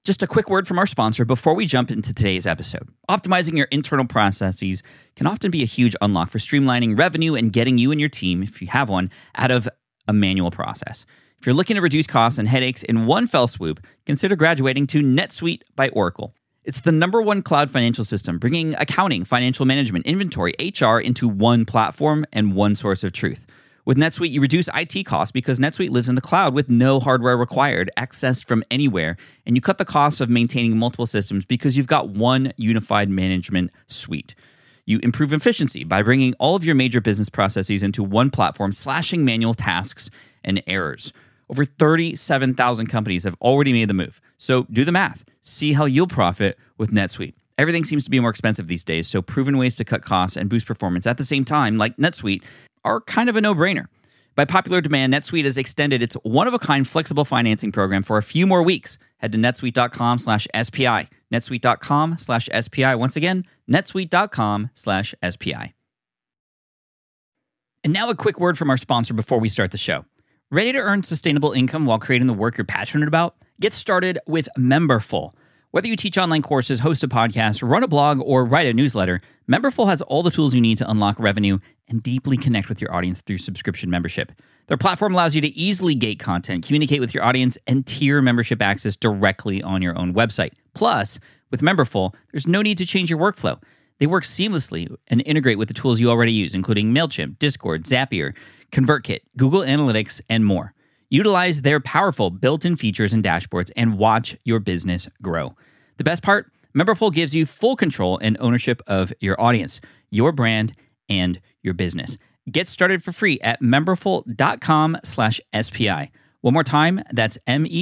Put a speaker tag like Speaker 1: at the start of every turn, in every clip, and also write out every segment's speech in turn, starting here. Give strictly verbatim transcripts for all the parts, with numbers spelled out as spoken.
Speaker 1: Just a quick word from our sponsor before we jump into today's episode. Optimizing your internal processes can often be a huge unlock for streamlining revenue and getting you and your team, if you have one, out of a manual process. If you're looking to reduce costs and headaches in one fell swoop, consider graduating to NetSuite by Oracle. It's the number one cloud financial system, bringing accounting, financial management, inventory, H R into one platform and one source of truth. With NetSuite, you reduce I T costs because NetSuite lives in the cloud with no hardware required, accessed from anywhere, and you cut the cost of maintaining multiple systems because you've got one unified management suite. You improve efficiency by bringing all of your major business processes into one platform, slashing manual tasks and errors. Over thirty-seven thousand companies have already made the move. So do the math. See how you'll profit with NetSuite. Everything seems to be more expensive these days, so proven ways to cut costs and boost performance at the same time, like NetSuite, are kind of a no-brainer. By popular demand, NetSuite has extended its one-of-a-kind flexible financing program for a few more weeks. Head to netsuite.com slash SPI. netsuite.com slash SPI. Once again, netsuite.com slash SPI. And now a quick word from our sponsor before we start the show. Ready to earn sustainable income while creating the work you're passionate about? Get started with Memberful. Whether you teach online courses, host a podcast, run a blog, or write a newsletter, Memberful has all the tools you need to unlock revenue and deeply connect with your audience through subscription membership. Their platform allows you to easily gate content, communicate with your audience, and tier membership access directly on your own website. Plus, with Memberful, there's no need to change your workflow. They work seamlessly and integrate with the tools you already use, including MailChimp, Discord, Zapier, ConvertKit, Google Analytics, and more. Utilize their powerful built-in features and dashboards and watch your business grow. The best part? Memberful gives you full control and ownership of your audience, your brand, and your business. Get started for free at memberful.com slash SPI. One more time, that's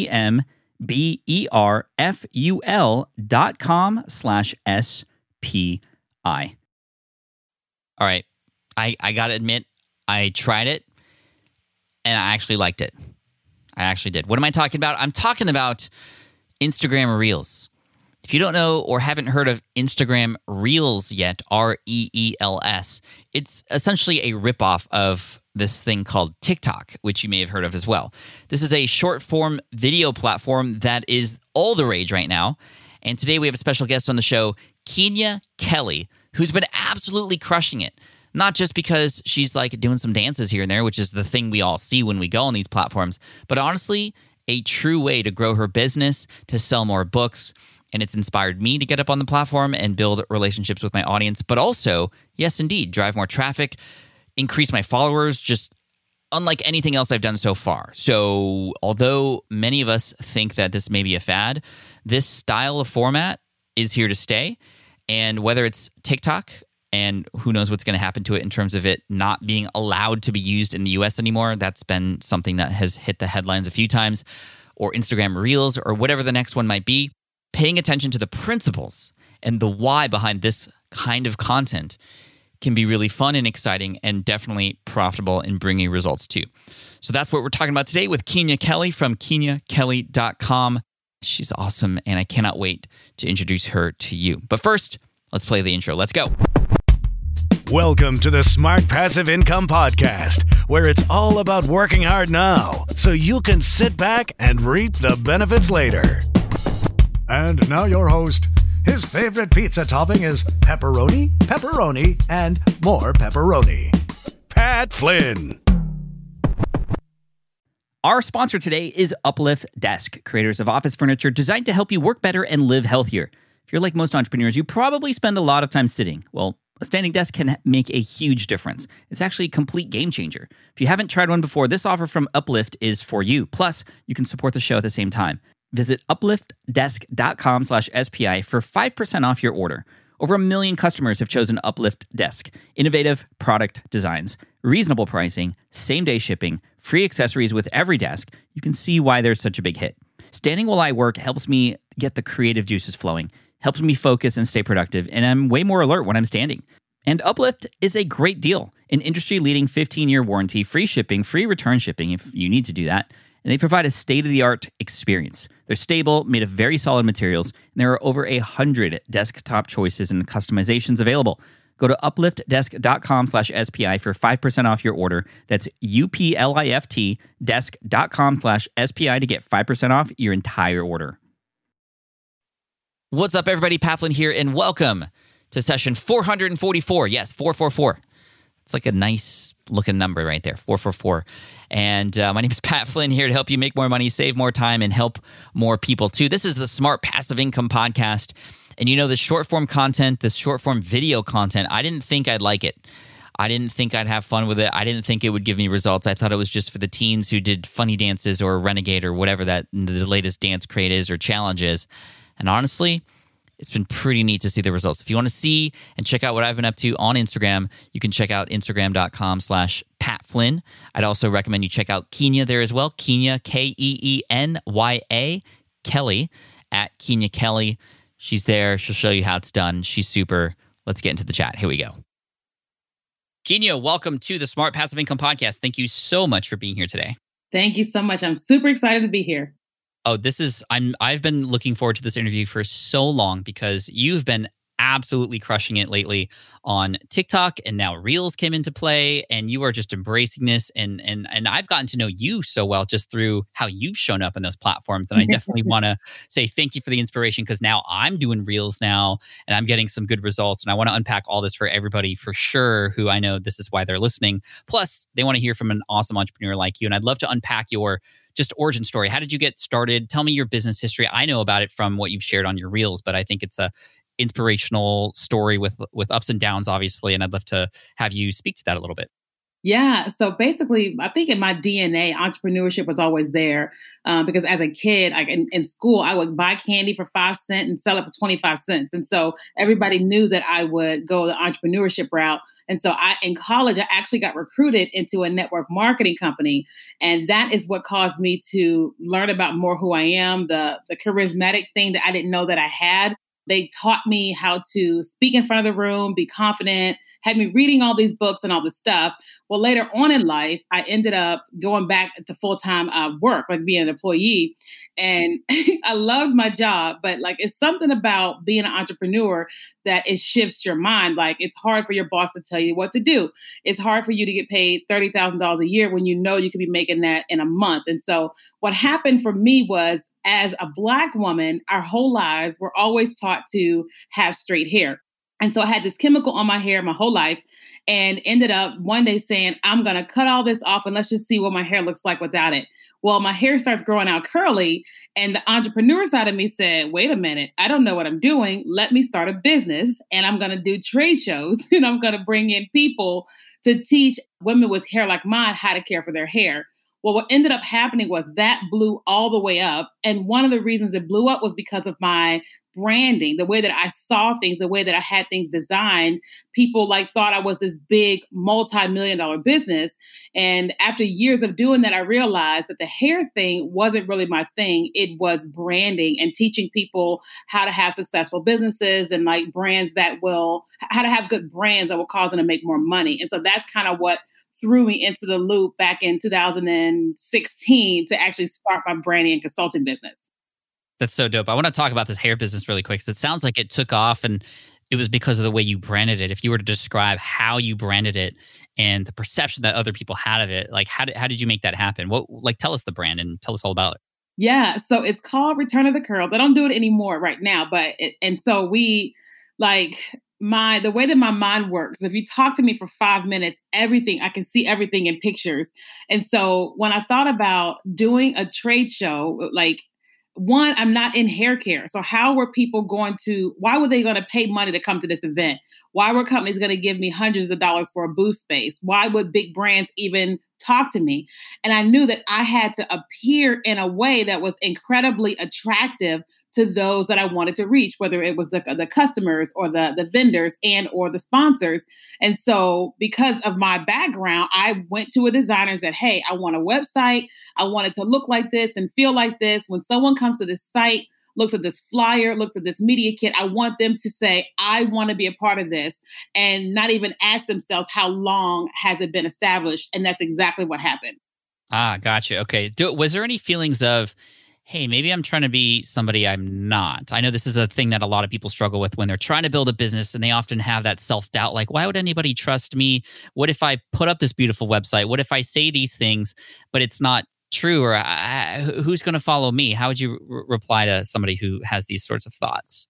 Speaker 1: M-E-M-B-E-R-F-U-L dot com slash S-P-I. All right, I, I gotta admit, I tried it, and I actually liked it. I actually did. What am I talking about? I'm talking about Instagram Reels. If you don't know or haven't heard of Instagram Reels yet, R E E L S, it's essentially a ripoff of this thing called TikTok, which you may have heard of as well. This is a short-form video platform that is all the rage right now. And today we have a special guest on the show, Kenya Kelly, who's been absolutely crushing it. Not just because she's like doing some dances here and there, which is the thing we all see when we go on these platforms, but honestly, a true way to grow her business, to sell more books. And it's inspired me to get up on the platform and build relationships with my audience, but also, yes, indeed, drive more traffic, increase my followers, just unlike anything else I've done so far. So although many of us think that this may be a fad, this style of format is here to stay. And whether it's TikTok, and who knows what's going to happen to it in terms of it not being allowed to be used in the U S anymore. That's been something that has hit the headlines a few times. Or Instagram Reels, or whatever the next one might be. Paying attention to the principles and the why behind this kind of content can be really fun and exciting and definitely profitable in bringing results too. So that's what we're talking about today with Kenya Kelly from kenya kelly dot com. She's awesome, and I cannot wait to introduce her to you. But first, let's play the intro. Let's go.
Speaker 2: Welcome to the Smart Passive Income Podcast, where it's all about working hard now so you can sit back and reap the benefits later. And now your host. His favorite pizza topping is pepperoni, pepperoni, and more pepperoni. Pat Flynn.
Speaker 1: Our sponsor today is Uplift Desk, creators of office furniture designed to help you work better and live healthier. If you're like most entrepreneurs, you probably spend a lot of time sitting. Well, a standing desk can make a huge difference. It's actually a complete game changer. If you haven't tried one before, this offer from Uplift is for you. Plus, you can support the show at the same time. Visit upliftdesk.com slash SPI for five percent off your order. Over a million customers have chosen Uplift Desk. Innovative product designs, reasonable pricing, same-day shipping, free accessories with every desk. You can see why there's such a big hit. Standing while I work helps me get the creative juices flowing, helps me focus and stay productive, and I'm way more alert when I'm standing. And Uplift is a great deal. An industry-leading fifteen-year warranty, free shipping, free return shipping if you need to do that. And they provide a state-of-the-art experience. They're stable, made of very solid materials, and there are over a hundred desktop choices and customizations available. Go to upliftdesk.com slash SPI for five percent off your order. That's U-P-L-I-F-T desk.com slash SPI to get five percent off your entire order. What's up, everybody? Pat Flynn here, and welcome to session four hundred forty-four. Yes, four four four. It's like a nice looking number right there, four four four. And uh, my name is Pat Flynn, here to help you make more money, save more time, and help more people too. This is the Smart Passive Income Podcast. And you know, this short form content, this short form video content, I didn't think I'd like it. I didn't think I'd have fun with it. I didn't think it would give me results. I thought it was just for the teens who did funny dances or Renegade or whatever that the latest dance craze is or challenge is. And honestly, it's been pretty neat to see the results. If you want to see and check out what I've been up to on Instagram, you can check out instagram.com slash Pat Flynn. I'd also recommend you check out Kenya there as well. Kenya, K E E N Y A, Kelly, at Kenya Kelly. She's there. She'll show you how it's done. She's super. Let's get into the chat. Here we go. Kenya, welcome to the Smart Passive Income Podcast. Thank you so much for being here today.
Speaker 3: Thank you so much. I'm super excited to be here.
Speaker 1: Oh, this is, I'm, I've been looking forward to this interview for so long because you've been absolutely crushing it lately on TikTok, and now Reels came into play, and you are just embracing this. And and and I've gotten to know you so well just through how you've shown up in those platforms. And I definitely want to say thank you for the inspiration, because now I'm doing Reels now and I'm getting some good results. And I want to unpack all this for everybody for sure, who I know this is why they're listening. Plus, they want to hear from an awesome entrepreneur like you. And I'd love to unpack your just origin story. How did you get started? Tell me your business history. I know about it from what you've shared on your Reels, but I think it's a inspirational story with with ups and downs, obviously. And I'd love to have you speak to that a little bit.
Speaker 3: Yeah. So basically, I think in my D N A, entrepreneurship was always there um, because as a kid, like in, in school, I would buy candy for five cents and sell it for twenty-five cents. And so everybody knew that I would go the entrepreneurship route. And so I, in college, I actually got recruited into a network marketing company. And that is what caused me to learn about more who I am, the, the charismatic thing that I didn't know that I had. They taught me how to speak in front of the room, be confident, had me reading all these books and all this stuff. Well, later on in life, I ended up going back to full-time uh, work, like being an employee. And I loved my job, but like it's something about being an entrepreneur that it shifts your mind. Like it's hard for your boss to tell you what to do. It's hard for you to get paid thirty thousand dollars a year when you know you could be making that in a month. And so what happened for me was, as a Black woman, our whole lives, we're always taught to have straight hair. And so I had this chemical on my hair my whole life and ended up one day saying, I'm going to cut all this off and let's just see what my hair looks like without it. Well, my hair starts growing out curly, and the entrepreneur side of me said, wait a minute, I don't know what I'm doing. Let me start a business, and I'm going to do trade shows, and I'm going to bring in people to teach women with hair like mine how to care for their hair. Well, what ended up happening was that blew all the way up. And one of the reasons it blew up was because of my branding, the way that I saw things, the way that I had things designed. People like thought I was this big multi-million dollar business. And after years of doing that, I realized that the hair thing wasn't really my thing. It was branding and teaching people how to have successful businesses and like brands that will, how to have good brands that will cause them to make more money. And so that's kind of what threw me into the loop back in two thousand sixteen to actually start my branding and consulting business.
Speaker 1: That's so dope. I want to talk about this hair business really quick, because it sounds like it took off and it was because of the way you branded it. If you were to describe how you branded it and the perception that other people had of it, like how did, how did you make that happen? What, like, tell us the brand and tell us all about it.
Speaker 3: Yeah. So it's called Return of the Curls. I don't do it anymore right now, but, it, and so we like, my the way that my mind works, if you talk to me for five minutes, everything, I can see everything in pictures. And so when I thought about doing a trade show, like one, I'm not in hair care. So how were people going to, why were they going to pay money to come to this event? Why were companies going to give me hundreds of dollars for a booth space? Why would big brands even talk to me? And I knew that I had to appear in a way that was incredibly attractive to those that I wanted to reach, whether it was the, the customers or the, the vendors and or the sponsors. And so because of my background, I went to a designer and said, hey, I want a website. I want it to look like this and feel like this. When someone comes to this site, looks at this flyer, looks at this media kit, I want them to say, I want to be a part of this, and not even ask themselves, how long has it been established? And that's exactly what happened.
Speaker 1: Ah, gotcha. Okay. Do, was there any feelings of, hey, maybe I'm trying to be somebody I'm not? I know this is a thing that a lot of people struggle with when they're trying to build a business, and they often have that self-doubt, like, why would anybody trust me? What if I put up this beautiful website? What if I say these things, but it's not true? Or uh, who's going to follow me? How would you re- reply to somebody who has these sorts of thoughts?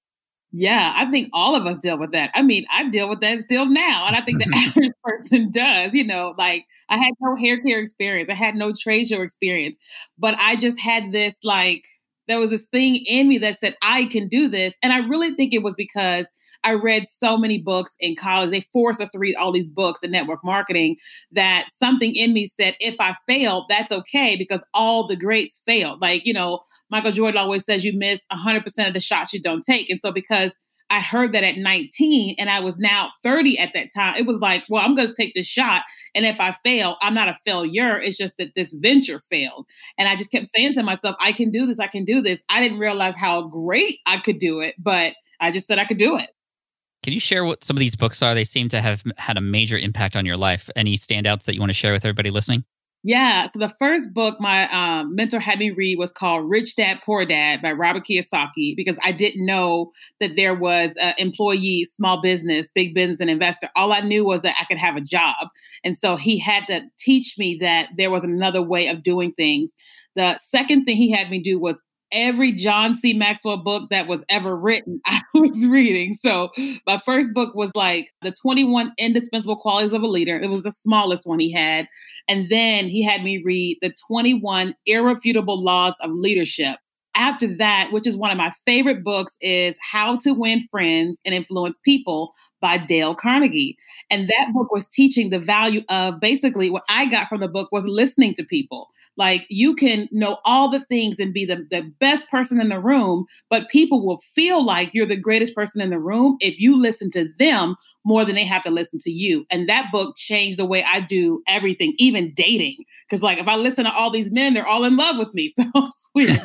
Speaker 3: Yeah, I think all of us deal with that. I mean, I deal with that still now. And I think the average person does, you know, like I had no hair care experience. I had no trade show experience, but I just had this like, there was this thing in me that said, I can do this. And I really think it was because I read so many books in college. They forced us to read all these books in network marketing that something in me said, if I fail, that's okay because all the greats failed. Like, you know, Michael Jordan always says you miss one hundred percent of the shots you don't take. And so because I heard that at nineteen and I was now thirty at that time, it was like, well, I'm going to take this shot. And if I fail, I'm not a failure. It's just that this venture failed. And I just kept saying to myself, I can do this. I can do this. I didn't realize how great I could do it, but I just said I could do it.
Speaker 1: Can you share what some of these books are? They seem to have had a major impact on your life. Any standouts that you want to share with everybody listening?
Speaker 3: Yeah. So the first book my um, mentor had me read was called Rich Dad, Poor Dad by Robert Kiyosaki, because I didn't know that there was an employee, small business, big business, and investor. All I knew was that I could have a job. And so he had to teach me that there was another way of doing things. The second thing he had me do was every John C. Maxwell book that was ever written, I was reading. So my first book was like the twenty-one Indispensable Qualities of a Leader. It was the smallest one he had. And then he had me read the twenty-one Irrefutable Laws of Leadership. After that, which is one of my favorite books, is How to Win Friends and Influence People by Dale Carnegie. And that book was teaching the value of basically what I got from the book was listening to people. Like you can know all the things and be the, the best person in the room, but people will feel like you're the greatest person in the room if you listen to them more than they have to listen to you. And that book changed the way I do everything, even dating. Because like if I listen to all these men, they're all in love with me. So sweet.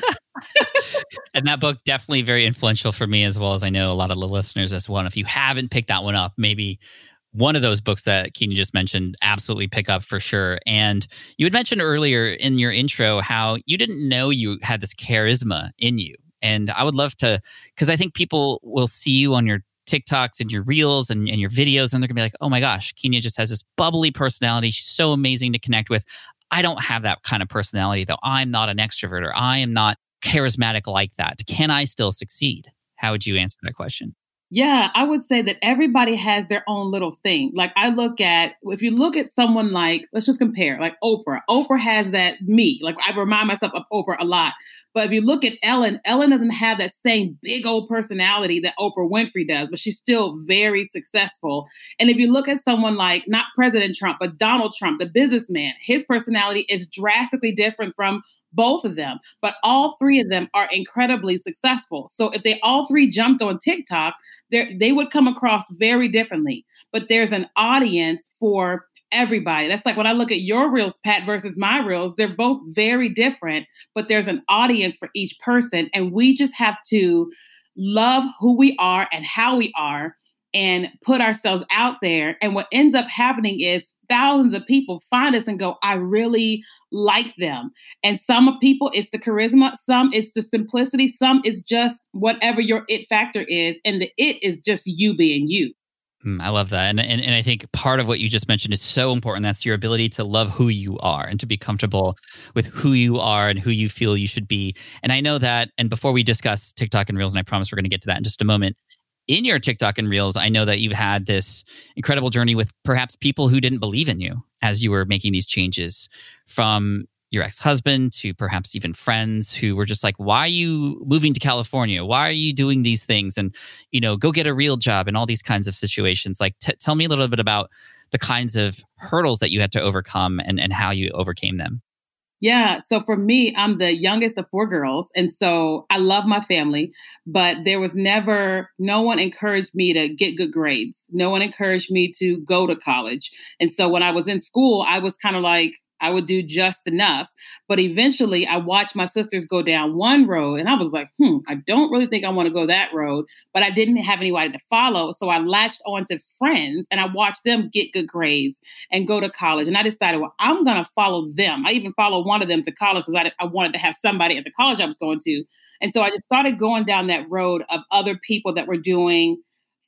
Speaker 1: And that book definitely very influential for me, as well as I know a lot of the listeners as well. And if you haven't picked that one up, maybe one of those books that Keenan just mentioned, absolutely pick up for sure. And you had mentioned earlier in your intro how you didn't know you had this charisma in you. And I would love to, because I think people will see you on your TikToks and your reels and, and your videos, and they're going to be like, oh my gosh, Keenan just has this bubbly personality. She's so amazing to connect with. I don't have that kind of personality, though. I'm not an extrovert, or I am not charismatic like that. Can I still succeed? How would you answer that question?
Speaker 3: Yeah, I would say that everybody has their own little thing. Like I look at, if you look at someone like, let's just compare, like Oprah. Oprah has that me. Like I remind myself of Oprah a lot. But if you look at Ellen, Ellen doesn't have that same big old personality that Oprah Winfrey does, but she's still very successful. And if you look at someone like, not President Trump, but Donald Trump, the businessman, his personality is drastically different from both of them. But all three of them are incredibly successful. So if they all three jumped on TikTok, they would come across very differently. But there's an audience for everybody. That's like when I look at your reels, Pat, versus my reels, they're both very different, but there's an audience for each person. And we just have to love who we are and how we are and put ourselves out there. And what ends up happening is thousands of people find us and go, I really like them. And some people, it's the charisma. Some it's the simplicity. Some it's just whatever your it factor is. And the it is just you being you.
Speaker 1: I love that. And, and and I think part of what you just mentioned is so important. That's your ability to love who you are and to be comfortable with who you are and who you feel you should be. And I know that, and before we discuss TikTok and Reels, and I promise we're going to get to that in just a moment, in your TikTok and Reels, I know that you've had this incredible journey with perhaps people who didn't believe in you as you were making these changes, from your ex-husband to perhaps even friends who were just like, why are you moving to California? Why are you doing these things? And, you know, go get a real job and all these kinds of situations. Like, t- tell me a little bit about the kinds of hurdles that you had to overcome and, and how you overcame them.
Speaker 3: Yeah. So for me, I'm the youngest of four girls. And so I love my family, but there was never, no one encouraged me to get good grades. No one encouraged me to go to college. And so when I was in school, I was kind of like, I would do just enough. But eventually I watched my sisters go down one road and I was like, hmm, I don't really think I want to go that road, but I didn't have anybody to follow. So I latched on to friends and I watched them get good grades and go to college. And I decided, well, I'm going to follow them. I even followed one of them to college because I, I wanted to have somebody at the college I was going to. And so I just started going down that road of other people that were doing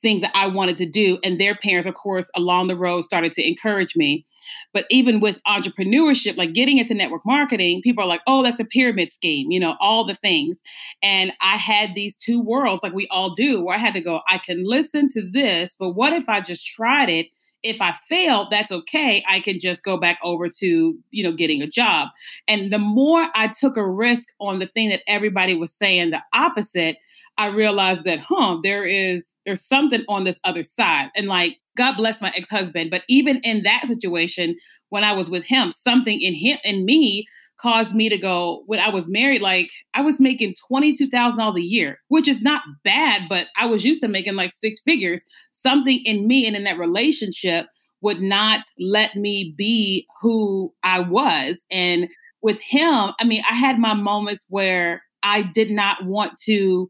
Speaker 3: things that I wanted to do. And their parents, of course, along the road started to encourage me. But even with entrepreneurship, like getting into network marketing, people are like, oh, that's a pyramid scheme, you know, all the things. And I had these two worlds like we all do, where I had to go, I can listen to this, but what if I just tried it? If I failed, that's okay. I can just go back over to, you know, getting a job. And the more I took a risk on the thing that everybody was saying the opposite, I realized that, huh, there is, there's something on this other side. And like, God bless my ex-husband. But even in that situation, when I was with him, something in him, in me caused me to go, when I was married, like I was making twenty-two thousand dollars a year, which is not bad, but I was used to making like six figures. Something in me and in that relationship would not let me be who I was. And with him, I mean, I had my moments where I did not want to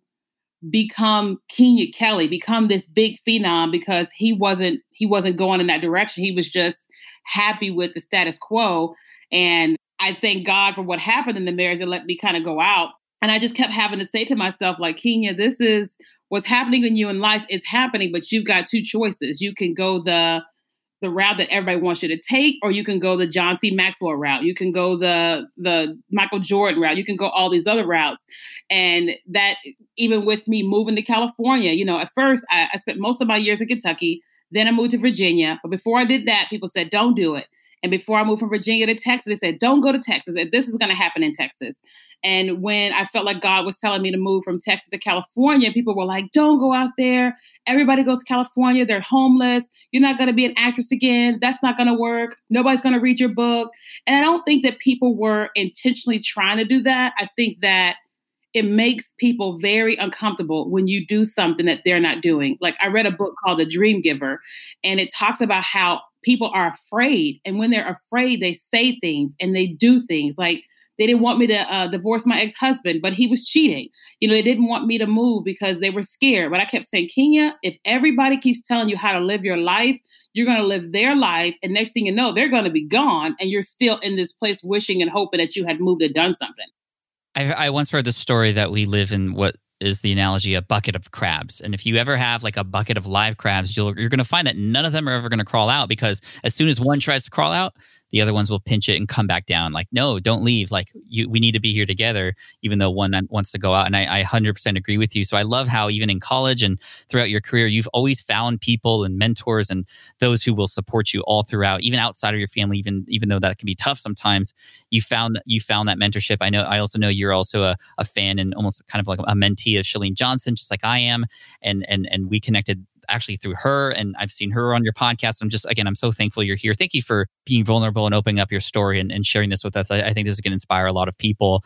Speaker 3: become Kenya Kelly, become this big phenom, because he wasn't, he wasn't going in that direction. He was just happy with the status quo. And I thank God for what happened in the marriage that let me kind of go out. And I just kept having to say to myself, like, Kenya, this is what's happening in you in life is happening, but you've got two choices. You can go the the route that everybody wants you to take, or you can go the John C. Maxwell route. You can go the the Michael Jordan route. You can go all these other routes. And that, even with me moving to California, you know, at first I, I spent most of my years in Kentucky. Then I moved to Virginia. But before I did that, people said, don't do it. And before I moved from Virginia to Texas, they said, don't go to Texas. This is going to happen in Texas. And when I felt like God was telling me to move from Texas to California, people were like, don't go out there. Everybody goes to California. They're homeless. You're not going to be an actress again. That's not going to work. Nobody's going to read your book. And I don't think that people were intentionally trying to do that. I think that it makes people very uncomfortable when you do something that they're not doing. Like I read a book called The Dream Giver, and it talks about how people are afraid. And when they're afraid, they say things and they do things. Like they didn't want me to uh, divorce my ex-husband, but he was cheating. You know, they didn't want me to move because they were scared. But I kept saying, Kenya, if everybody keeps telling you how to live your life, you're going to live their life. And next thing you know, they're going to be gone. And you're still in this place wishing and hoping that you had moved and done something.
Speaker 1: I, I once heard the story that we live in what is the analogy, a bucket of crabs. And if you ever have like a bucket of live crabs, you'll, you're going to find that none of them are ever going to crawl out, because as soon as one tries to crawl out, the other ones will pinch it and come back down. Like, no, don't leave. Like, you, we need to be here together, even though one wants to go out. And I, I one hundred percent agree with you. So I love how even in college and throughout your career, you've always found people and mentors and those who will support you all throughout, even outside of your family, even even though that can be tough sometimes. You found you found that mentorship. I know. I also know you're also a, a fan and almost kind of like a mentee of Chalene Johnson, just like I am. And and and we connected actually through her, and I've seen her on your podcast. I'm just, again, I'm so thankful you're here. Thank you for being vulnerable and opening up your story and, and sharing this with us. I, I think this is going to inspire a lot of people.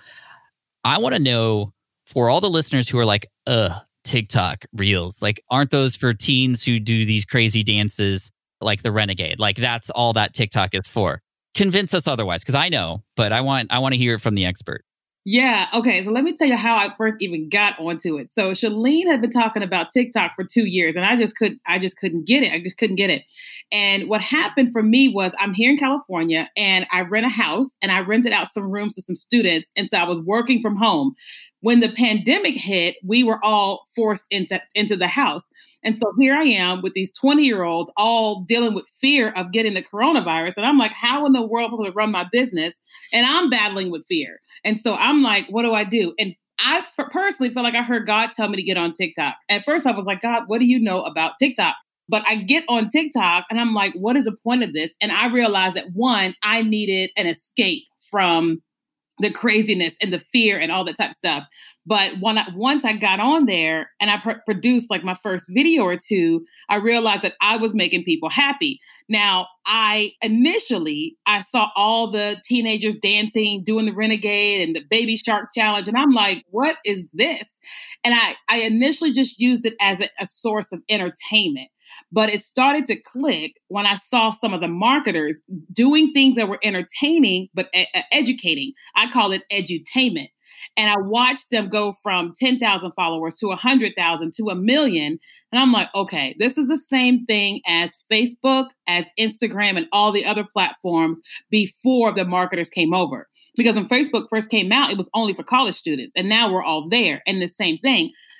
Speaker 1: I want to know, for all the listeners who are like, ugh, TikTok Reels, like, aren't those for teens who do these crazy dances like the Renegade? Like, that's all that TikTok is for. Convince us otherwise, because I know, but I want I want to hear it from the expert.
Speaker 3: Yeah. Okay. So let me tell you how I first even got onto it. So Chalene had been talking about TikTok for two years and I just couldn't, I just couldn't get it. I just couldn't get it. And what happened for me was I'm here in California and I rent a house and I rented out some rooms to some students. And so I was working from home. When the pandemic hit, we were all forced into, into the house. And so here I am with these twenty year olds all dealing with fear of getting the coronavirus. And I'm like, how in the world am I going to run my business? And I'm battling with fear. And so I'm like, what do I do? And I personally feel like I heard God tell me to get on TikTok. At first I was like, God, what do you know about TikTok? But I get on TikTok and I'm like, what is the point of this? And I realized that, one, I needed an escape from the craziness and the fear and all that type of stuff. But when I, once I got on there and I pr- produced like my first video or two, I realized that I was making people happy. Now, I initially, I saw all the teenagers dancing, doing the Renegade and the Baby Shark Challenge. And I'm like, what is this? And I, I initially just used it as a, a source of entertainment. But it started to click when I saw some of the marketers doing things that were entertaining, but e- educating. I call it edutainment. And I watched them go from ten thousand followers to one hundred thousand to a million. And I'm like, okay, this is the same thing as Facebook, as Instagram, and all the other platforms before the marketers came over. Because when Facebook first came out, it was only for college students. And now we're all there. And the same thing.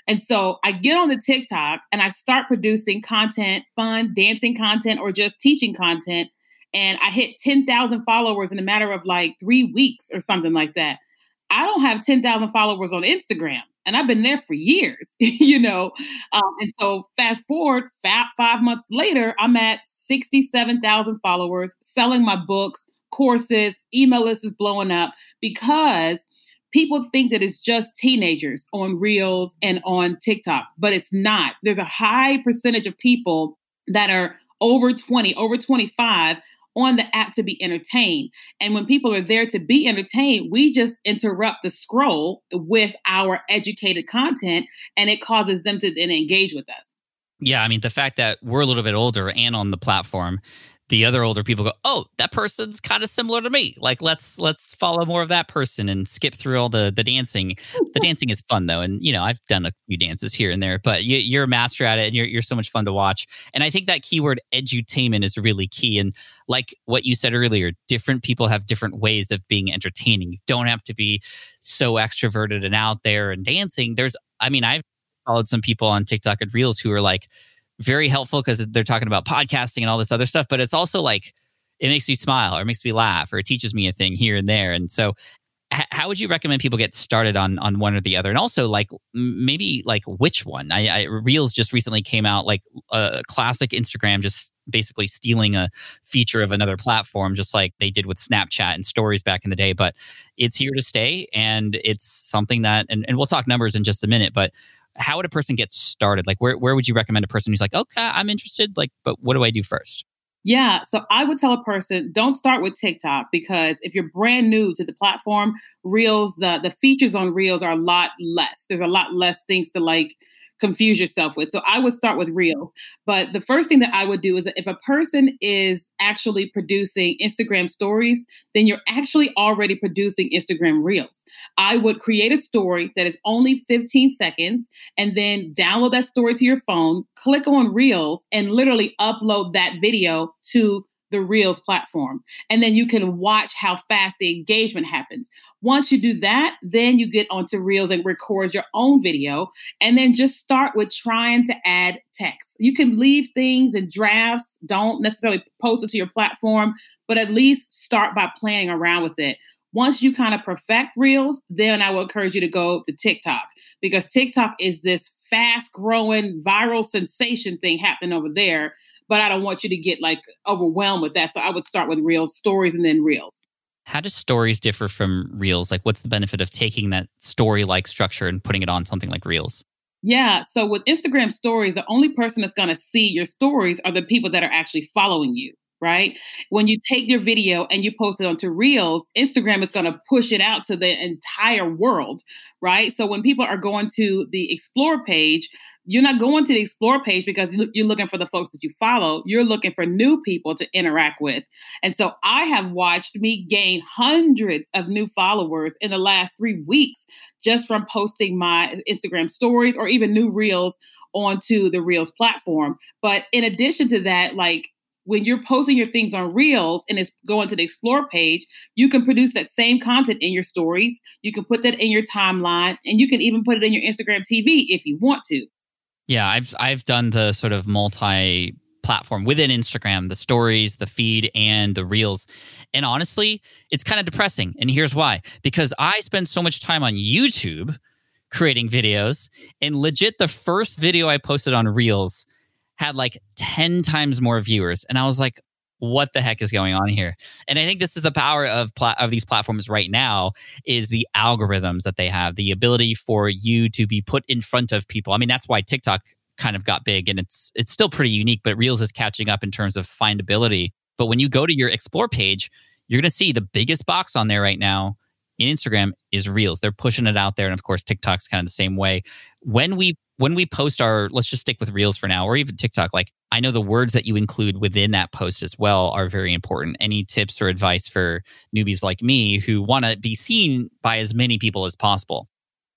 Speaker 3: And so I get on the TikTok and I start producing content, fun, dancing content, or just teaching content. And I hit ten thousand followers in a matter of like three weeks or something like that. I don't have ten thousand followers on Instagram, and I've been there for years, you know? Um, and so fast forward five, five months later, I'm at sixty-seven thousand followers, selling my books, courses, email list is blowing up because people think that it's just teenagers on Reels and on TikTok, but it's not. There's a high percentage of people that are over twenty, over twenty-five on the app to be entertained. And when people are there to be entertained, we just interrupt the scroll with our educated content, and it causes them to then engage with us.
Speaker 1: Yeah, I mean, the fact that we're a little bit older and on the platform, the other older people go, oh, that person's kind of similar to me. Like, let's let's follow more of that person and skip through all the the dancing. The dancing is fun, though. And, you know, I've done a few dances here and there, but you, you're a master at it and you're, you're so much fun to watch. And I think that keyword edutainment is really key. And like what you said earlier, different people have different ways of being entertaining. You don't have to be so extroverted and out there and dancing. There's, I mean, I've followed some people on TikTok and Reels who are like, very helpful because they're talking about podcasting and all this other stuff, but it's also like, it makes me smile or it makes me laugh or it teaches me a thing here and there. And so h- how would you recommend people get started on on one or the other? And also like maybe like which one? I, I Reels just recently came out, like a uh, classic Instagram, just basically stealing a feature of another platform, just like they did with Snapchat and stories back in the day, but it's here to stay. And it's something that, and, and we'll talk numbers in just a minute, but how would a person get started? Like, where, where would you recommend a person who's like, okay, I'm interested, like, but what do I do first?
Speaker 3: Yeah. So I would tell a person, don't start with TikTok, because if you're brand new to the platform, Reels, the, the features on Reels are a lot less. There's a lot less things to like confuse yourself with. So I would start with Reels. But the first thing that I would do is that if a person is actually producing Instagram stories, then you're actually already producing Instagram Reels. I would create a story that is only fifteen seconds and then download that story to your phone, click on Reels, and literally upload that video to the Reels platform. And then you can watch how fast the engagement happens. Once you do that, then you get onto Reels and record your own video. And then just start with trying to add text. You can leave things in drafts. Don't necessarily post it to your platform, but at least start by playing around with it. Once you kind of perfect Reels, then I will encourage you to go to TikTok, because TikTok is this fast growing viral sensation thing happening over there. But I don't want you to get like overwhelmed with that. So I would start with Reels, stories, and then Reels.
Speaker 1: How do stories differ from Reels? Like, what's the benefit of taking that story-like structure and putting it on something like Reels?
Speaker 3: Yeah. So with Instagram stories, the only person that's going to see your stories are the people that are actually following you. Right? When you take your video and you post it onto Reels, Instagram is going to push it out to the entire world, right? So when people are going to the Explore page, you're not going to the Explore page because you're looking for the folks that you follow. You're looking for new people to interact with. And so I have watched me gain hundreds of new followers in the last three weeks just from posting my Instagram stories or even new Reels onto the Reels platform. But in addition to that, like, when you're posting your things on Reels and it's going to the Explore page, you can produce that same content in your stories. You can put that in your timeline, and you can even put it in your Instagram T V if you want to.
Speaker 1: Yeah, I've I've done the sort of multi-platform within Instagram, the stories, the feed, and the Reels. And honestly, it's kind of depressing. And here's why. Because I spend so much time on YouTube creating videos, and legit the first video I posted on Reels had like ten times more viewers. And I was like, what the heck is going on here? And I think this is the power of pla- of these platforms right now, is the algorithms that they have, the ability for you to be put in front of people. I mean, that's why TikTok kind of got big, and it's it's still pretty unique, but Reels is catching up in terms of findability. But when you go to your Explore page, you're going to see the biggest box on there right now in Instagram is Reels. They're pushing it out there. And of course, TikTok's kind of the same way. When we When we post our, let's just stick with Reels for now, or even TikTok, like I know the words that you include within that post as well are very important. Any tips or advice for newbies like me who want to be seen by as many people as possible?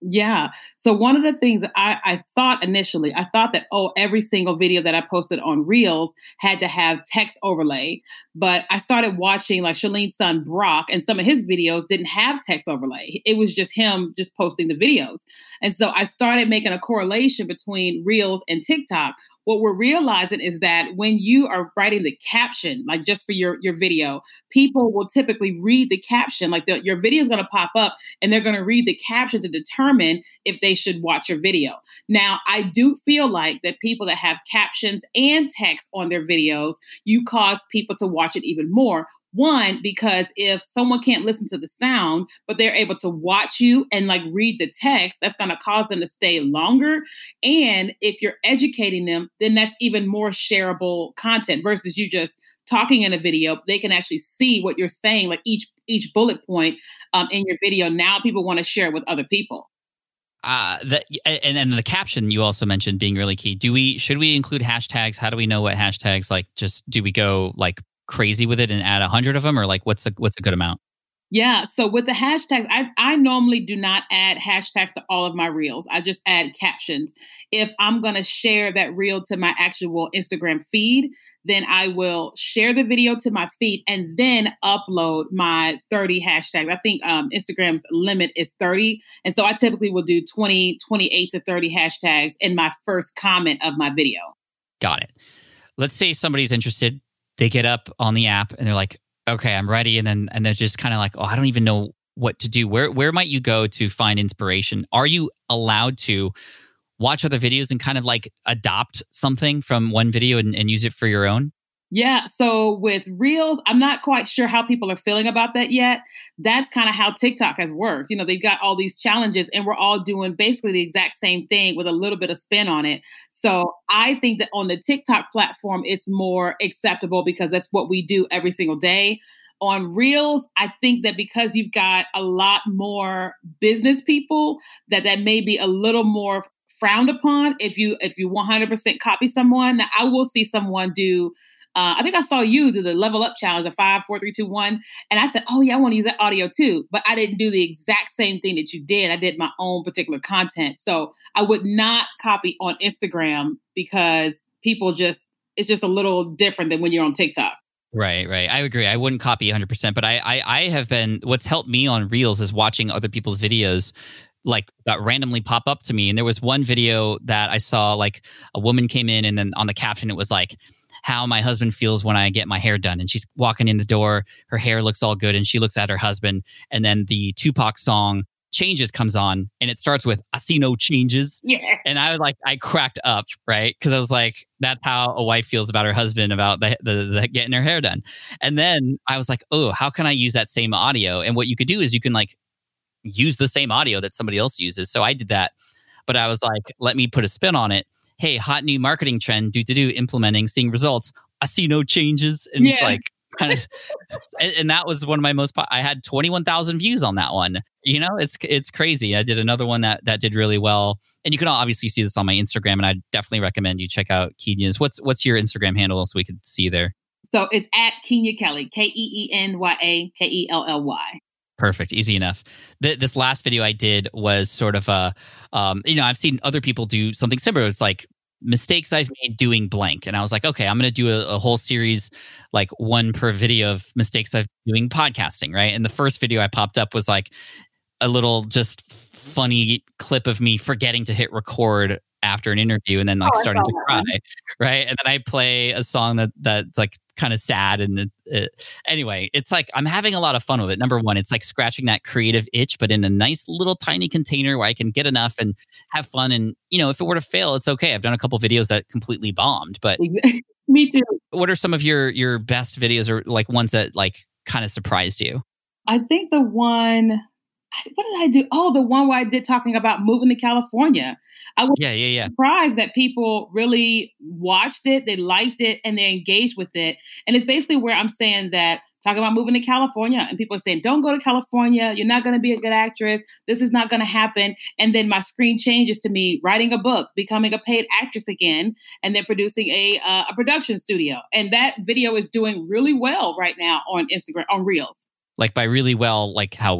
Speaker 3: Yeah. So one of the things that I, I thought initially, I thought that, oh, every single video that I posted on Reels had to have text overlay. But I started watching like Shalene's son Brock, and some of his videos didn't have text overlay. It was just him just posting the videos. And so I started making a correlation between Reels and TikTok. What we're realizing is that when you are writing the caption, like just for your, your video, people will typically read the caption, like the, your video is going to pop up and they're going to read the caption to determine if they should watch your video. Now, I do feel like that people that have captions and text on their videos, you cause people to watch it even more. One, because if someone can't listen to the sound, but they're able to watch you and like read the text, that's going to cause them to stay longer. And if you're educating them, then that's even more shareable content versus you just talking in a video. They can actually see what you're saying, like each each bullet point um, in your video. Now people want to share it with other people.
Speaker 1: Uh, that and then the caption you also mentioned being really key. Do we should we include hashtags? How do we know what hashtags? Like, just do we go like crazy with it and add a hundred of them, or like what's a what's a good amount?
Speaker 3: Yeah. So with the hashtags, I, I normally do not add hashtags to all of my reels. I just add captions. If I'm going to share that reel to my actual Instagram feed, then I will share the video to my feed and then upload my thirty hashtags. I think um, Instagram's limit is thirty. And so I typically will do twenty, twenty-eight to thirty hashtags in my first comment of my video.
Speaker 1: Got it. Let's say somebody's interested. They get up on the app and they're like, okay, I'm ready. And then and they're just kind of like, oh, I don't even know what to do. Where where might you go to find inspiration? Are you allowed to watch other videos and kind of like adopt something from one video and, and use it for your own?
Speaker 3: Yeah. So with Reels, I'm not quite sure how people are feeling about that yet. That's kind of how TikTok has worked. You know, they've got all these challenges and we're all doing basically the exact same thing with a little bit of spin on it. So I think that on the TikTok platform, it's more acceptable because that's what we do every single day. On Reels, I think that because you've got a lot more business people, that that may be a little more frowned upon if you if you one hundred percent copy someone. Now, I will see someone do Uh, I think I saw you do the level up challenge, the five, four, three, two, one. And I said, oh yeah, I want to use that audio too. But I didn't do the exact same thing that you did. I did my own particular content. So I would not copy on Instagram because people just, it's just a little different than when you're on TikTok.
Speaker 1: Right, right. I agree. I wouldn't copy one hundred percent. But I, I, I have been, what's helped me on Reels is watching other people's videos like that randomly pop up to me. And there was one video that I saw, like a woman came in and then on the caption, it was like, how my husband feels when I get my hair done. And she's walking in the door, her hair looks all good, and she looks at her husband, and then the Tupac song Changes comes on, and it starts with, I see no changes.
Speaker 3: Yeah.
Speaker 1: And I was like, I cracked up, right? Because I was like, that's how a wife feels about her husband, about the, the, the getting her hair done. And then I was like, oh, how can I use that same audio? And what you could do is you can like use the same audio that somebody else uses. So I did that, but I was like, let me put a spin on it. Hey, hot new marketing trend, do to do, implementing, seeing results. I see no changes. And yeah. It's like kind of, and, and that was one of my most, po- I had twenty-one thousand views on that one. You know, it's it's crazy. I did another one that that did really well. And you can obviously see this on my Instagram, and I definitely recommend you check out Kenya's. What's what's your Instagram handle so we could see there?
Speaker 3: So it's at Kenya Kelly, K E E N Y A K E L L Y.
Speaker 1: Perfect. Easy enough. Th- this last video I did was sort of a, um, you know, I've seen other people do something similar. It's like mistakes I've made doing blank. And I was like, okay, I'm going to do a, a whole series, like one per video of mistakes I've doing podcasting, right? And the first video I popped up was like a little just funny clip of me forgetting to hit record after an interview and then like oh, starting to cry, right? And then I play a song that that's like kind of sad. And it, it, anyway, it's like I'm having a lot of fun with it. Number one, it's like scratching that creative itch, but in a nice little tiny container where I can get enough and have fun. And, you know, if it were to fail, it's okay. I've done a couple videos that completely bombed, but
Speaker 3: me too.
Speaker 1: What are some of your your best videos or like ones that like kind of surprised you?
Speaker 3: I think the one... What did I do? Oh, the one where I did talking about moving to California. I was
Speaker 1: yeah, yeah, yeah.
Speaker 3: surprised that people really watched it, they liked it, and they engaged with it. And it's basically where I'm saying that, talking about moving to California, and people are saying, don't go to California. You're not going to be a good actress. This is not going to happen. And then my screen changes to me writing a book, becoming a paid actress again, and then producing a uh, a production studio. And that video is doing really well right now on Instagram, on Reels.
Speaker 1: Like by really well, like how well?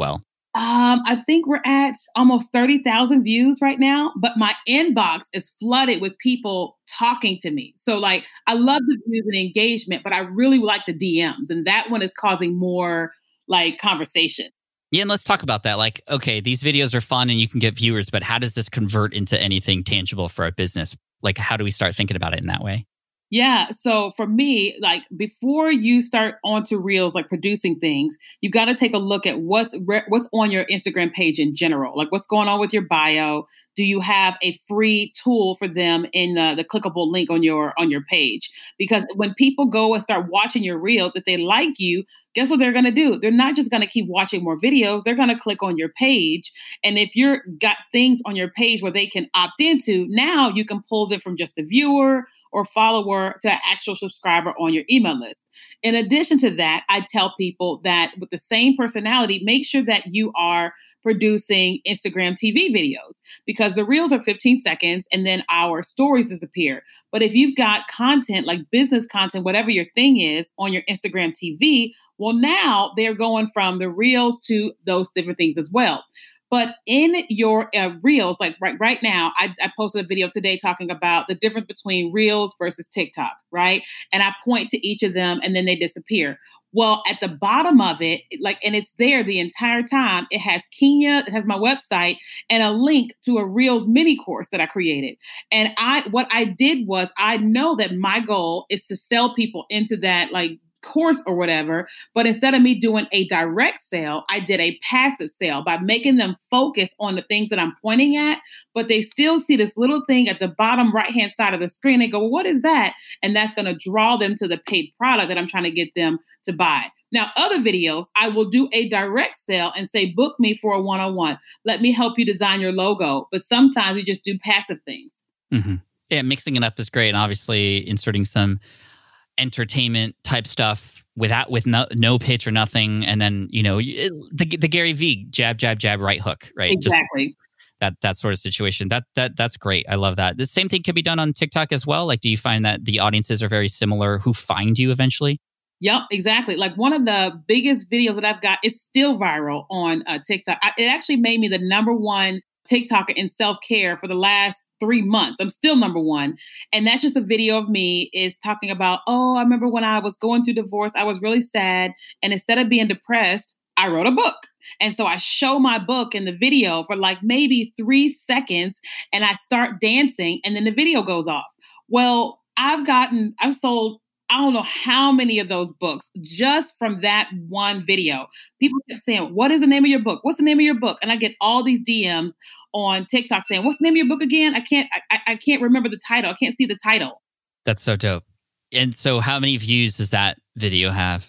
Speaker 3: Um, I think we're at almost thirty thousand views right now, but my inbox is flooded with people talking to me. So like, I love the views and engagement, but I really like the D Ms, and that one is causing more like conversation.
Speaker 1: Yeah, and let's talk about that. Like, okay, these videos are fun and you can get viewers, but how does this convert into anything tangible for our business? Like, how do we start thinking about it in that way?
Speaker 3: Yeah. So for me, like before you start onto Reels, like producing things, you've got to take a look at what's re- what's on your Instagram page in general. Like what's going on with your bio. Do you have a free tool for them in the, the clickable link on your on your page? Because when people go and start watching your Reels, if they like you, guess what they're going to do? They're not just going to keep watching more videos. They're going to click on your page. And if you're got things on your page where they can opt into, now you can pull them from just a viewer or follower to an actual subscriber on your email list. In addition to that, I tell people that with the same personality, make sure that you are producing Instagram T V videos because the Reels are fifteen seconds and then our stories disappear. But if you've got content like business content, whatever your thing is on your Instagram T V, well, now they're going from the Reels to those different things as well. But in your uh, Reels, like right right now, I, I posted a video today talking about the difference between Reels versus TikTok, right? And I point to each of them and then they disappear. Well, at the bottom of it, like, and it's there the entire time, it has Kenya, it has my website and a link to a Reels mini course that I created. And I, what I did was I know that my goal is to sell people into that, like, course or whatever. But instead of me doing a direct sale, I did a passive sale by making them focus on the things that I'm pointing at, but they still see this little thing at the bottom right-hand side of the screen and go, well, what is that? And that's going to draw them to the paid product that I'm trying to get them to buy. Now, other videos, I will do a direct sale and say, book me for a one-on-one. Let me help you design your logo. But sometimes we just do passive things.
Speaker 1: Mm-hmm. Yeah, mixing it up is great. And obviously inserting some entertainment type stuff without with no, no pitch or nothing, and then you know it, the the Gary V jab jab jab right hook, right?
Speaker 3: Exactly.
Speaker 1: Just that that sort of situation. That that that's great. I love that. The same thing can be done on TikTok as well. Like, do you find that the audiences are very similar who find you eventually?
Speaker 3: Yep, exactly. Like one of the biggest videos that I've got is still viral on uh, TikTok. I, it actually made me the number one TikToker in self-care for the last three months. I'm still number one. And that's just a video of me is talking about, oh, I remember when I was going through divorce, I was really sad. And instead of being depressed, I wrote a book. And so I show my book in the video for like maybe three seconds and I start dancing and then the video goes off. Well, I've gotten, I've sold I don't know how many of those books just from that one video. People kept saying, what is the name of your book? What's the name of your book? And I get all these D Ms on TikTok saying, what's the name of your book again? I can't, I, I can't remember the title. I can't see the title.
Speaker 1: That's so dope. And so how many views does that video have?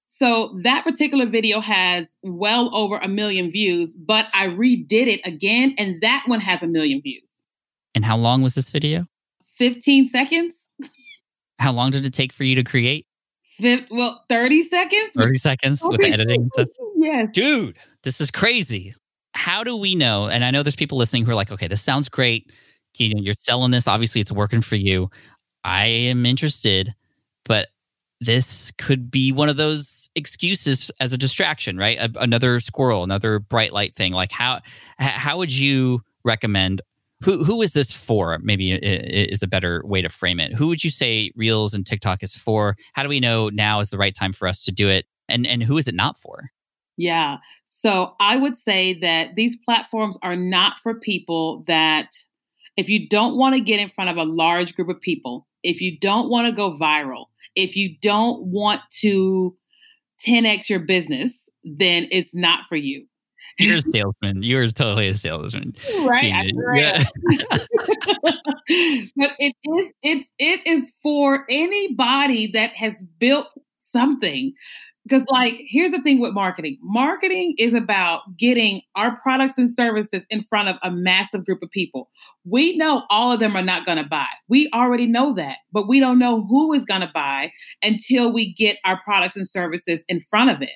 Speaker 3: So that particular video has well over a million views, but I redid it again. And that one has a million views.
Speaker 1: And how long was this video?
Speaker 3: fifteen seconds.
Speaker 1: How long did it take for you to create?
Speaker 3: Well, thirty seconds.
Speaker 1: thirty seconds with the editing and stuff?
Speaker 3: Yes.
Speaker 1: Dude, this is crazy. How do we know? And I know there's people listening who are like, okay, this sounds great. You're selling this. Obviously, it's working for you. I am interested, but this could be one of those excuses as a distraction, right? A, another squirrel, another bright light thing. Like how how would you recommend? Who who is this for? Maybe is a better way to frame it. Who would you say Reels and TikTok is for? How do we know now is the right time for us to do it? And and who is it not for?
Speaker 3: Yeah. So I would say that these platforms are not for people that if you don't want to get in front of a large group of people, if you don't want to go viral, if you don't want to ten x your business, then it's not for you.
Speaker 1: You're a salesman. You're totally a salesman.
Speaker 3: Right. Yeah. But it is it it is for anybody that has built something. Because like, here's the thing with marketing. Marketing is about getting our products and services in front of a massive group of people. We know all of them are not going to buy. We already know that, but we don't know who is going to buy until we get our products and services in front of it.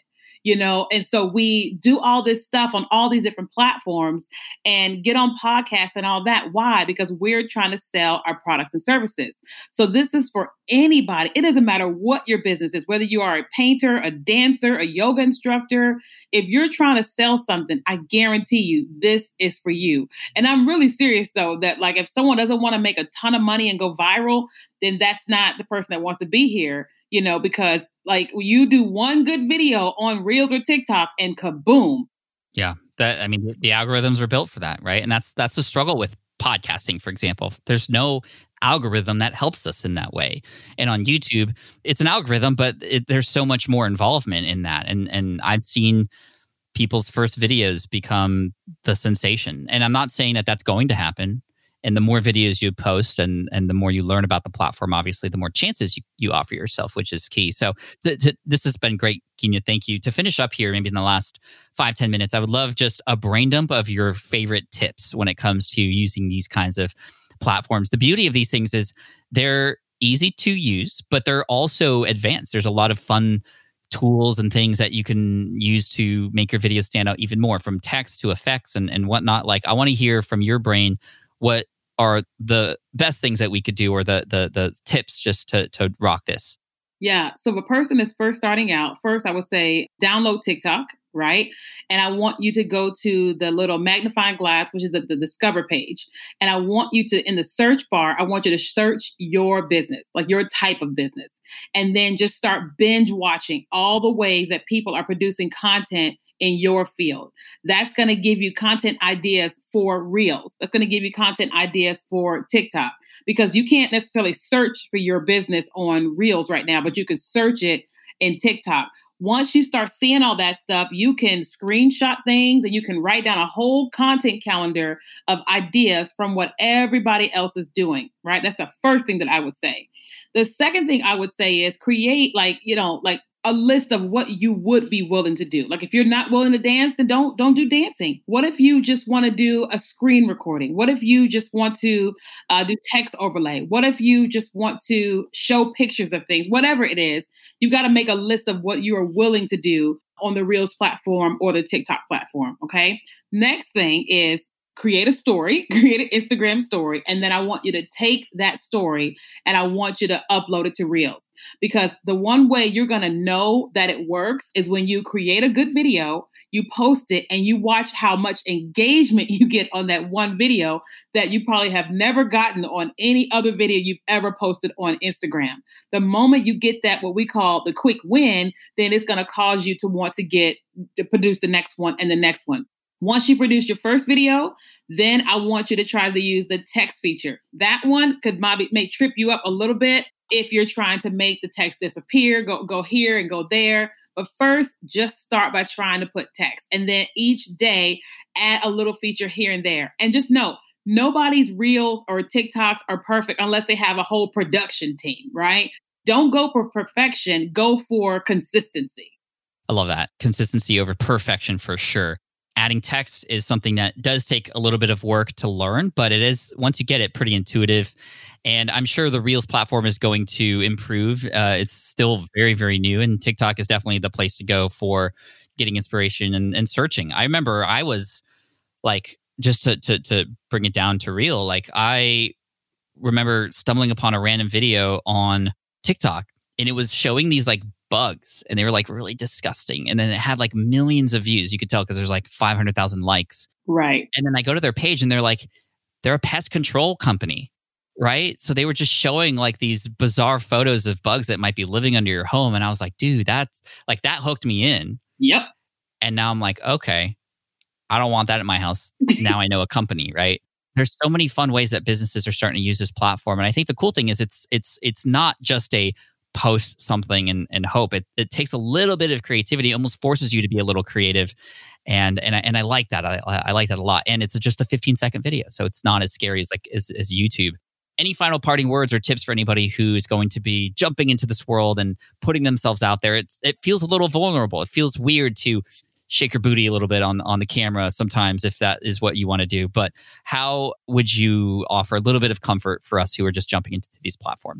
Speaker 3: you know? And so we do all this stuff on all these different platforms and get on podcasts and all that. Why? Because we're trying to sell our products and services. So this is for anybody. It doesn't matter what your business is, whether you are a painter, a dancer, a yoga instructor. If you're trying to sell something, I guarantee you this is for you. And I'm really serious though, that like if someone doesn't want to make a ton of money and go viral, then that's not the person that wants to be here, you know, because like you do one good video on Reels or TikTok and kaboom.
Speaker 1: Yeah. That, I mean, the algorithms are built for that, right? And that's that's the struggle with podcasting, for example. There's no algorithm that helps us in that way. And on YouTube, it's an algorithm, but it, there's so much more involvement in that. And and I've seen people's first videos become the sensation. And I'm not saying that that's going to happen. And the more videos you post and and the more you learn about the platform, obviously, the more chances you, you offer yourself, which is key. So th- th- this has been great, Kenya. Thank you. To finish up here, maybe in the last five, ten minutes, I would love just a brain dump of your favorite tips when it comes to using these kinds of platforms. The beauty of these things is they're easy to use, but they're also advanced. There's a lot of fun tools and things that you can use to make your videos stand out even more, from text to effects and, and whatnot. Like, I want to hear from your brain what are the best things that we could do, or the the the tips just to to rock this.
Speaker 3: Yeah. So if a person is first starting out, first I would say download TikTok, right? And I want you to go to the little magnifying glass, which is the, the Discover page. And I want you to, in the search bar, I want you to search your business, like your type of business. And then just start binge watching all the ways that people are producing content in your field. That's going to give you content ideas for Reels. That's going to give you content ideas for TikTok, because you can't necessarily search for your business on Reels right now, but you can search it in TikTok. Once you start seeing all that stuff, you can screenshot things and you can write down a whole content calendar of ideas from what everybody else is doing, right? That's the first thing that I would say. The second thing I would say is create like, you know, like a list of what you would be willing to do. Like if you're not willing to dance, then don't don't do dancing. What if you just want to do a screen recording? What if you just want to uh, do text overlay? What if you just want to show pictures of things? Whatever it is, you've got to make a list of what you are willing to do on the Reels platform or the TikTok platform, okay? Next thing is create a story, create an Instagram story, and then I want you to take that story and I want you to upload it to Reels. Because the one way you're going to know that it works is when you create a good video, you post it, and you watch how much engagement you get on that one video that you probably have never gotten on any other video you've ever posted on Instagram. The moment you get that, what we call the quick win, then it's going to cause you to want to get to produce the next one and the next one. Once you produce your first video, then I want you to try to use the text feature. That one could maybe may trip you up a little bit if you're trying to make the text disappear, go go here and go there. But first, just start by trying to put text. And then each day, add a little feature here and there. And just know, nobody's Reels or TikToks are perfect unless they have a whole production team, right? Don't go for perfection, go for consistency.
Speaker 1: I love that. Consistency over perfection for sure. Adding text is something that does take a little bit of work to learn, but it is, once you get it, pretty intuitive. And I'm sure the Reels platform is going to improve. Uh, it's still very, very new, and TikTok is definitely the place to go for getting inspiration and, and searching. I remember I was like, just to, to to bring it down to real, like I remember stumbling upon a random video on TikTok, and it was showing these like bugs, and they were like really disgusting. And then it had like millions of views. You could tell because there's like five hundred thousand likes.
Speaker 3: Right.
Speaker 1: And then I go to their page and they're like, they're a pest control company, right? So they were just showing like these bizarre photos of bugs that might be living under your home. And I was like, dude, that's like, that hooked me in.
Speaker 3: Yep.
Speaker 1: And now I'm like, okay, I don't want that at my house. Now I know a company, right? There's so many fun ways that businesses are starting to use this platform. And I think the cool thing is it's it's it's not just a post something and, and hope. It it takes a little bit of creativity, it almost forces you to be a little creative. And and I, and I like that. I, I like that a lot. And it's just a fifteen second video. So it's not as scary as like as, as YouTube. Any final parting words or tips for anybody who is going to be jumping into this world and putting themselves out there? It's it feels a little vulnerable. It feels weird to shake your booty a little bit on, on the camera sometimes if that is what you want to do. But how would you offer a little bit of comfort for us who are just jumping into these platforms?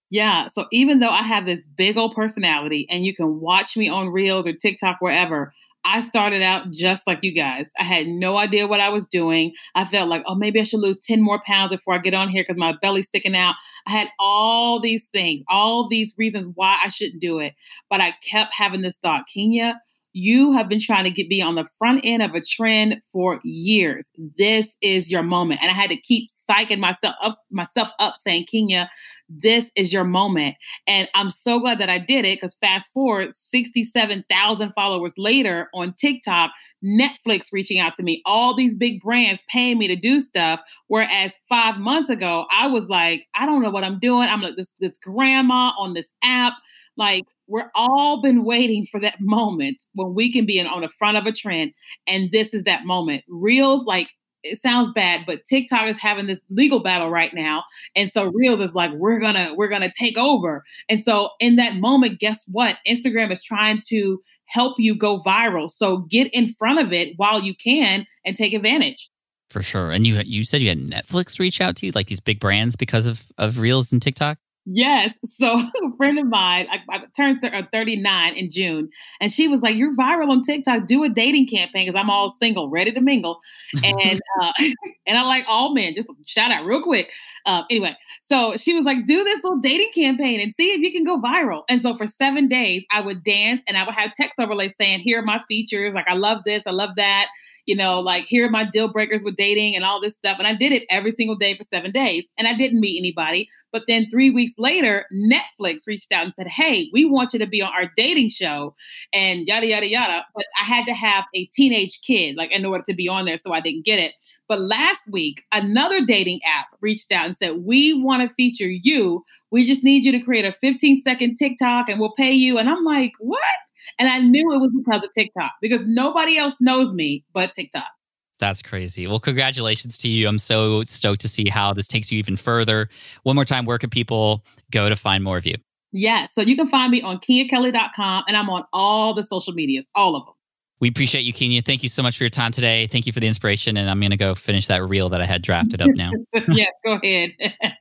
Speaker 3: Yeah. So even though I have this big old personality and you can watch me on Reels or TikTok, wherever, I started out just like you guys. I had no idea what I was doing. I felt like, oh, maybe I should lose ten more pounds before I get on here because my belly's sticking out. I had all these things, all these reasons why I shouldn't do it. But I kept having this thought, Kenya, you have been trying to get me on the front end of a trend for years. This is your moment. And I had to keep psyching myself up, myself up saying, Kenya, this is your moment. And I'm so glad that I did it because fast forward sixty-seven thousand followers later on TikTok, Netflix reaching out to me, all these big brands paying me to do stuff. Whereas five months ago, I was like, I don't know what I'm doing. I'm like this, this grandma on this app. Like, we're all been waiting for that moment when we can be in, on the front of a trend. And this is that moment. Reels, like, it sounds bad, but TikTok is having this legal battle right now. And so Reels is like, we're gonna, we're gonna take over. And so in that moment, guess what? Instagram is trying to help you go viral. So get in front of it while you can and take advantage.
Speaker 1: For sure. And you you said you had Netflix reach out to you, like these big brands because of, of Reels and TikTok?
Speaker 3: Yes. So a friend of mine, I, I turned th- thirty-nine in June, and she was like, you're viral on TikTok. Do a dating campaign because I'm all single, ready to mingle. And uh, and I like all men. Just shout out real quick. Uh, anyway, so she was like, do this little dating campaign and see if you can go viral. And so for seven days, I would dance and I would have text overlays saying, here are my features. Like, I love this. I love that. You know, like, here are my deal breakers with dating and all this stuff. And I did it every single day for seven days. And I didn't meet anybody. But then three weeks later, Netflix reached out and said, hey, we want you to be on our dating show and yada, yada, yada. But I had to have a teenage kid, like, in order to be on there. So I didn't get it. But last week, another dating app reached out and said, we want to feature you. We just need you to create a fifteen second TikTok and we'll pay you. And I'm like, what? And I knew it was because of TikTok, because nobody else knows me but TikTok.
Speaker 1: That's crazy. Well, congratulations to you. I'm so stoked to see how this takes you even further. One more time, where can people go to find more of you?
Speaker 3: Yeah, so you can find me on kenya kelly dot com, and I'm on all the social medias, all of them.
Speaker 1: We appreciate you, Kenya. Thank you so much for your time today. Thank you for the inspiration, and I'm going to go finish that reel that I had drafted up now.
Speaker 3: Yeah, go ahead.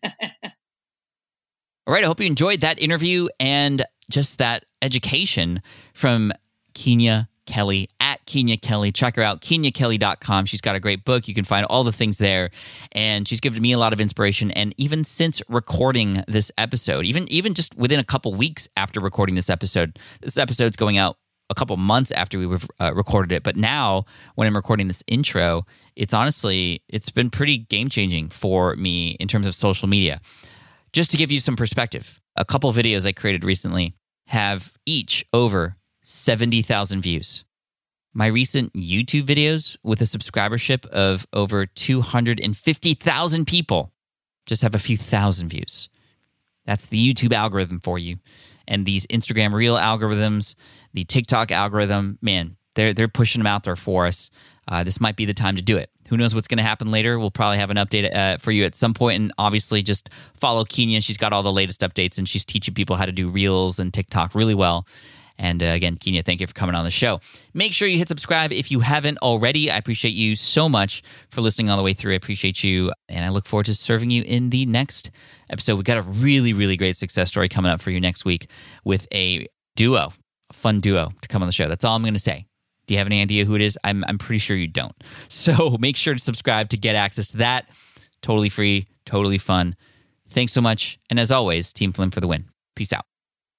Speaker 1: All right, I hope you enjoyed that interview and just that education from Kenya Kelly at Kenya Kelly. Check her out, kenya kelly dot com. She's got a great book. You can find all the things there. And she's given me a lot of inspiration. And even since recording this episode, even, even just within a couple weeks after recording this episode, this episode's going out a couple months after we uh, recorded it. But now when I'm recording this intro, it's honestly, it's been pretty game-changing for me in terms of social media. Just to give you some perspective, a couple videos I created recently have each over seventy thousand views. My recent YouTube videos with a subscribership of over two hundred fifty thousand people just have a few thousand views. That's the YouTube algorithm for you. And these Instagram Reel algorithms, the TikTok algorithm, man, they're, they're pushing them out there for us. Uh, this might be the time to do it. Who knows what's going to happen later? We'll probably have an update uh, for you at some point. And obviously, just follow Kenya. She's got all the latest updates, and she's teaching people how to do Reels and TikTok really well. And uh, again, Kenya, thank you for coming on the show. Make sure you hit subscribe if you haven't already. I appreciate you so much for listening all the way through. I appreciate you, and I look forward to serving you in the next episode. We've got a really, really great success story coming up for you next week with a duo, a fun duo to come on the show. That's all I'm going to say. Do you have any idea who it is? I'm I'm pretty sure you don't. So make sure to subscribe to get access to that. Totally free, totally fun. Thanks so much. And as always, Team Flynn for the win. Peace out.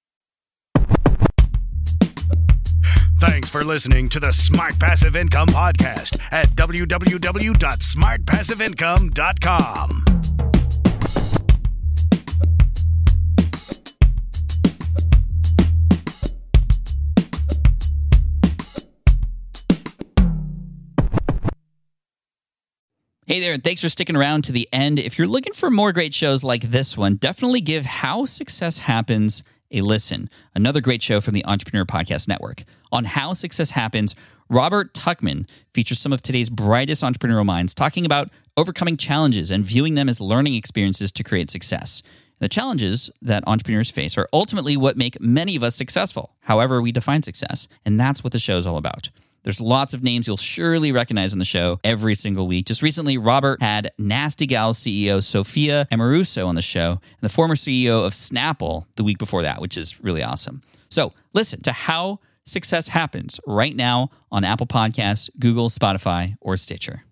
Speaker 2: Thanks for listening to the Smart Passive Income Podcast at w w w dot smart passive income dot com.
Speaker 1: Hey there, and thanks for sticking around to the end. If you're looking for more great shows like this one, definitely give How Success Happens a listen. Another great show from the Entrepreneur Podcast Network. On How Success Happens, Robert Tuchman features some of today's brightest entrepreneurial minds talking about overcoming challenges and viewing them as learning experiences to create success. The challenges that entrepreneurs face are ultimately what make many of us successful, however we define success, and that's what the show is all about. There's lots of names you'll surely recognize on the show every single week. Just recently, Robert had Nasty Gal C E O Sophia Amoruso on the show, and the former C E O of Snapple the week before that, which is really awesome. So listen to How Success Happens right now on Apple Podcasts, Google, Spotify, or Stitcher.